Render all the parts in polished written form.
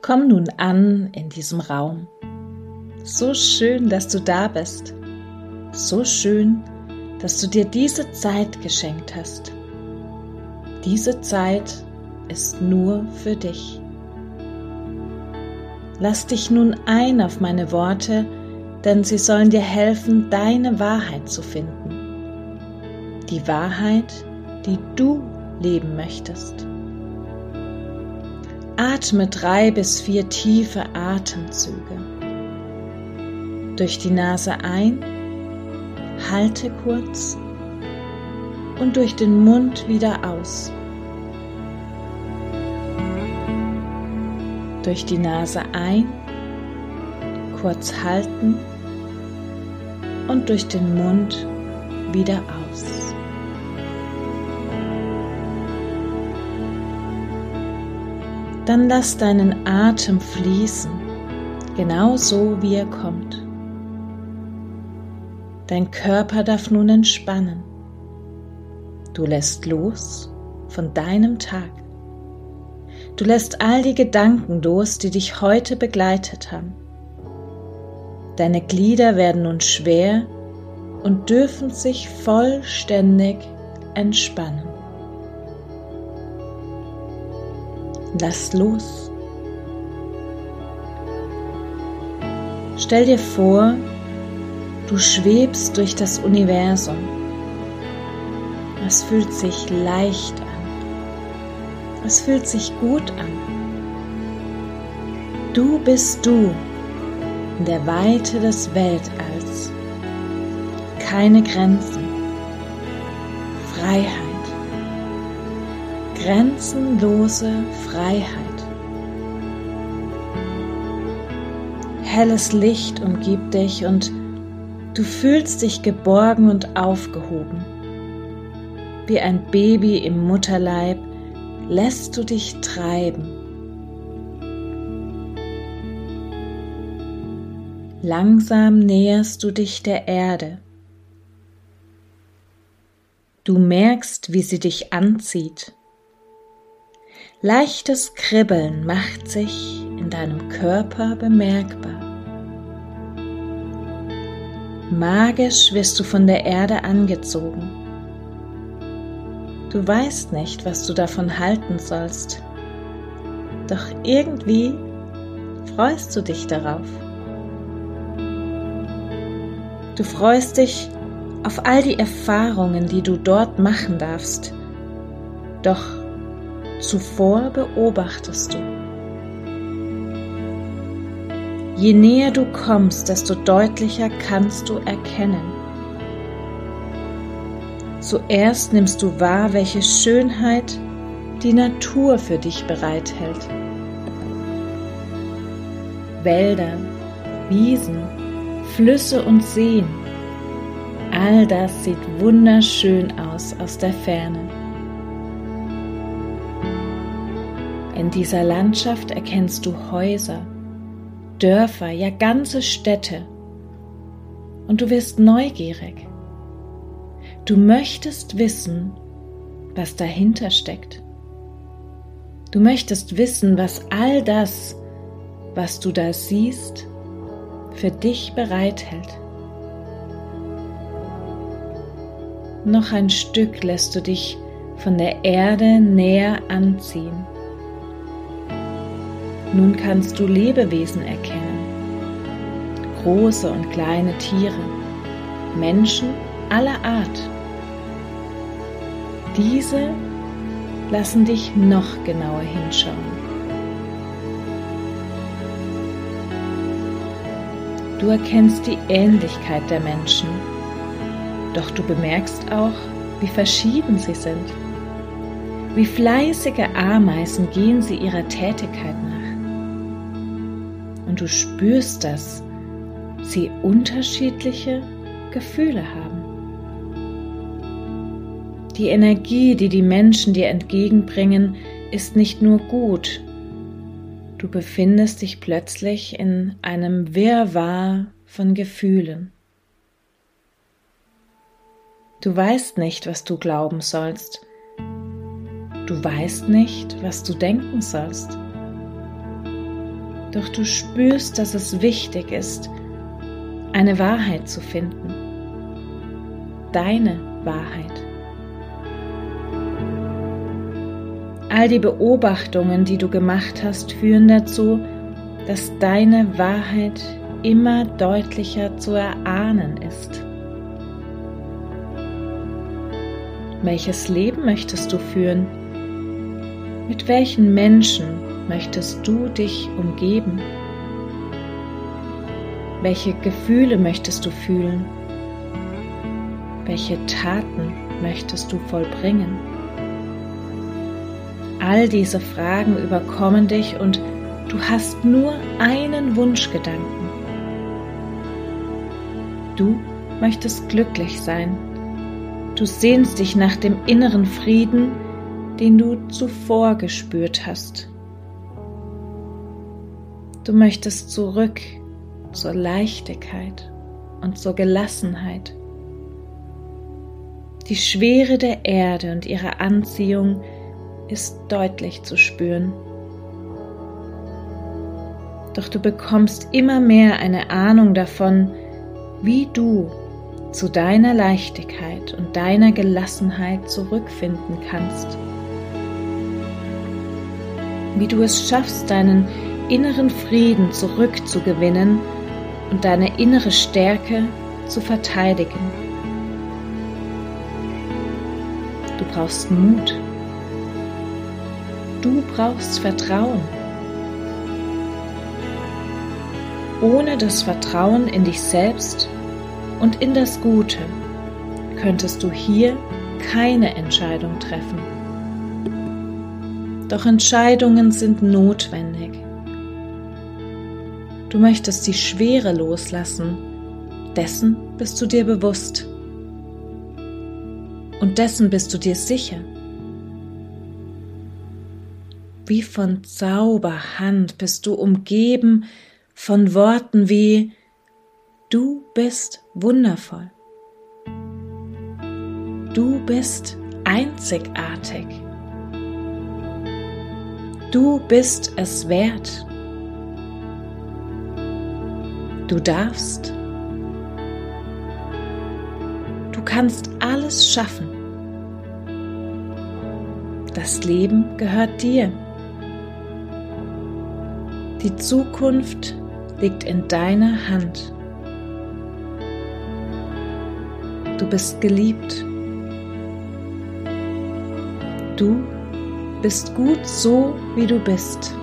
Komm nun an in diesem Raum. So schön, dass du da bist. So schön, dass du dir diese Zeit geschenkt hast. Diese Zeit ist nur für dich. Lass dich nun ein auf meine Worte, denn sie sollen dir helfen, deine Wahrheit zu finden. Die Wahrheit, die du leben möchtest. Atme 3 bis 4 tiefe Atemzüge. Durch die Nase ein, halte kurz und durch den Mund wieder aus. Durch die Nase ein, kurz halten und durch den Mund wieder aus. Dann lass deinen Atem fließen, genau so wie er kommt. Dein Körper darf nun entspannen. Du lässt los von deinem Tag. Du lässt all die Gedanken los, die dich heute begleitet haben. Deine Glieder werden nun schwer und dürfen sich vollständig entspannen. Lass los. Stell dir vor, du schwebst durch das Universum. Es fühlt sich leicht an. Es fühlt sich gut an. Du bist du in der Weite des Weltalls. Keine Grenzen. Freiheit. Grenzenlose Freiheit. Helles Licht umgibt dich und du fühlst dich geborgen und aufgehoben. Wie ein Baby im Mutterleib lässt du dich treiben. Langsam näherst du dich der Erde. Du merkst, wie sie dich anzieht. Leichtes Kribbeln macht sich in deinem Körper bemerkbar. Magisch wirst du von der Erde angezogen. Du weißt nicht, was du davon halten sollst, doch irgendwie freust du dich darauf. Du freust dich auf all die Erfahrungen, die du dort machen darfst, doch zuvor beobachtest du. Je näher du kommst, desto deutlicher kannst du erkennen. Zuerst nimmst du wahr, welche Schönheit die Natur für dich bereithält. Wälder, Wiesen, Flüsse und Seen, all das sieht wunderschön aus der Ferne. In dieser Landschaft erkennst du Häuser, Dörfer, ja ganze Städte und du wirst neugierig. Du möchtest wissen, was dahinter steckt. Du möchtest wissen, was all das, was du da siehst, für dich bereithält. Noch ein Stück lässt du dich von der Erde näher anziehen. Nun kannst du Lebewesen erkennen, große und kleine Tiere, Menschen aller Art. Diese lassen dich noch genauer hinschauen. Du erkennst die Ähnlichkeit der Menschen, doch du bemerkst auch, wie verschieden sie sind. Wie fleißige Ameisen gehen sie ihrer Tätigkeit nach. Und du spürst, dass sie unterschiedliche Gefühle haben. Die Energie, die die Menschen dir entgegenbringen, ist nicht nur gut. Du befindest dich plötzlich in einem Wirrwarr von Gefühlen. Du weißt nicht, was du glauben sollst. Du weißt nicht, was du denken sollst. Doch du spürst, dass es wichtig ist, eine Wahrheit zu finden. Deine Wahrheit. All die Beobachtungen, die du gemacht hast, führen dazu, dass deine Wahrheit immer deutlicher zu erahnen ist. Welches Leben möchtest du führen? Mit welchen Menschen möchtest du dich umgeben? Welche Gefühle möchtest du fühlen? Welche Taten möchtest du vollbringen? All diese Fragen überkommen dich und du hast nur einen Wunschgedanken. Du möchtest glücklich sein. Du sehnst dich nach dem inneren Frieden, den du zuvor gespürt hast. Du möchtest zurück zur Leichtigkeit und zur Gelassenheit. Die Schwere der Erde und ihre Anziehung ist deutlich zu spüren. Doch du bekommst immer mehr eine Ahnung davon, wie du zu deiner Leichtigkeit und deiner Gelassenheit zurückfinden kannst. Wie du es schaffst, deinen inneren Frieden zurückzugewinnen und deine innere Stärke zu verteidigen. Du brauchst Mut. Du brauchst Vertrauen. Ohne das Vertrauen in dich selbst und in das Gute könntest du hier keine Entscheidung treffen. Doch Entscheidungen sind notwendig. Du möchtest die Schwere loslassen, dessen bist du dir bewusst. Und dessen bist du dir sicher. Wie von Zauberhand bist du umgeben von Worten wie: Du bist wundervoll. Du bist einzigartig. Du bist es wert. Du darfst. Du kannst alles schaffen. Das Leben gehört dir. Die Zukunft liegt in deiner Hand. Du bist geliebt. Du bist gut so, wie du bist.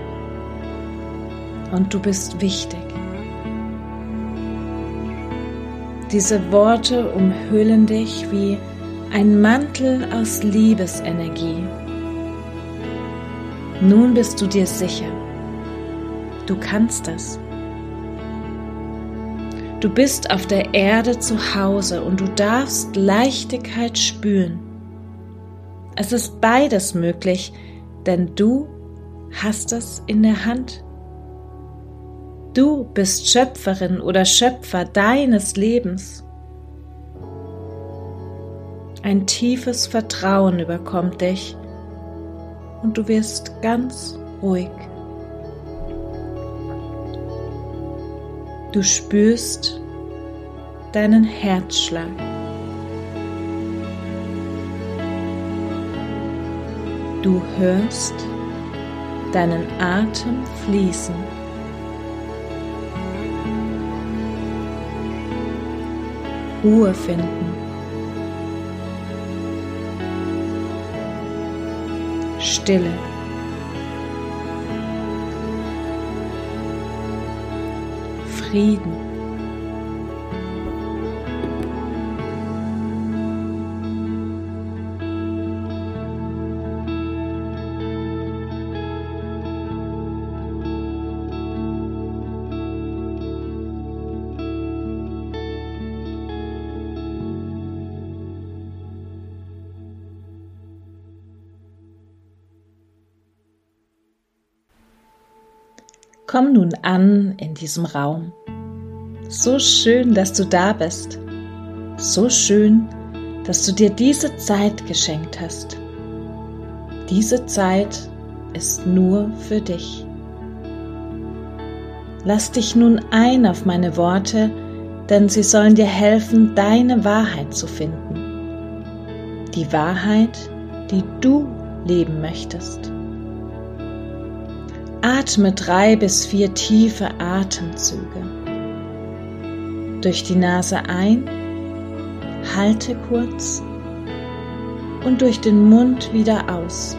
Und du bist wichtig. Diese Worte umhüllen dich wie ein Mantel aus Liebesenergie. Nun bist du dir sicher. Du kannst das. Du bist auf der Erde zu Hause und du darfst Leichtigkeit spüren. Es ist beides möglich, denn du hast es in der Hand. Du bist Schöpferin oder Schöpfer deines Lebens. Ein tiefes Vertrauen überkommt dich und du wirst ganz ruhig. Du spürst deinen Herzschlag. Du hörst deinen Atem fließen. Ruhe finden. Stille. Frieden. Komm nun an in diesem Raum. So schön, dass du da bist. So schön, dass du dir diese Zeit geschenkt hast. Diese Zeit ist nur für dich. Lass dich nun ein auf meine Worte, denn sie sollen dir helfen, deine Wahrheit zu finden. Die Wahrheit, die du leben möchtest. Atme 3 bis 4 tiefe Atemzüge. Durch die Nase ein, halte kurz und durch den Mund wieder aus.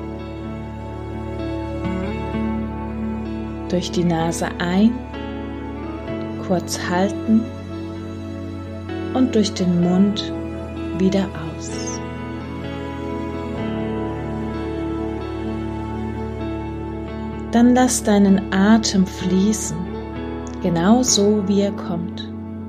Durch die Nase ein, kurz halten und durch den Mund wieder aus. Dann lass deinen Atem fließen, genau so wie er kommt.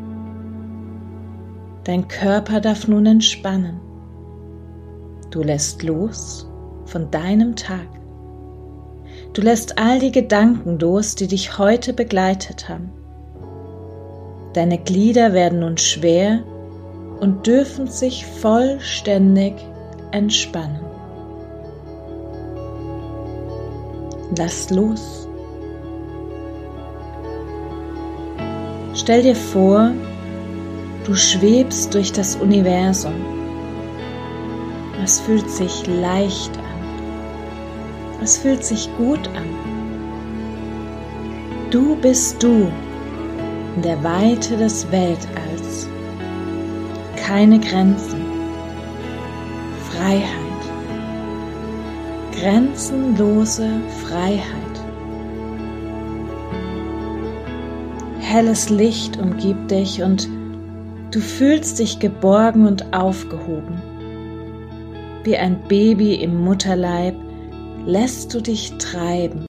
Dein Körper darf nun entspannen. Du lässt los von deinem Tag. Du lässt all die Gedanken los, die dich heute begleitet haben. Deine Glieder werden nun schwer und dürfen sich vollständig entspannen. Lass los. Stell dir vor, du schwebst durch das Universum. Es fühlt sich leicht an. Es fühlt sich gut an. Du bist du in der Weite des Weltalls. Keine Grenzen. Freiheit. Grenzenlose Freiheit. Helles Licht umgibt dich und du fühlst dich geborgen und aufgehoben. Wie ein Baby im Mutterleib lässt du dich treiben.